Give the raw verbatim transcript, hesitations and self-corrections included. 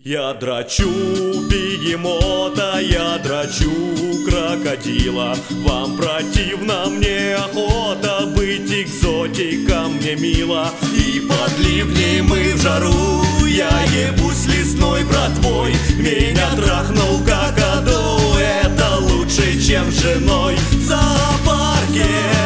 Я драчу бегемота, я драчу крокодила. Вам противно, мне охота быть экзотиком, мне мило. И под ливней мы в жару, я ебусь лесной братвой. Меня трахнул какаду, это лучше, чем с женой в зоопарке.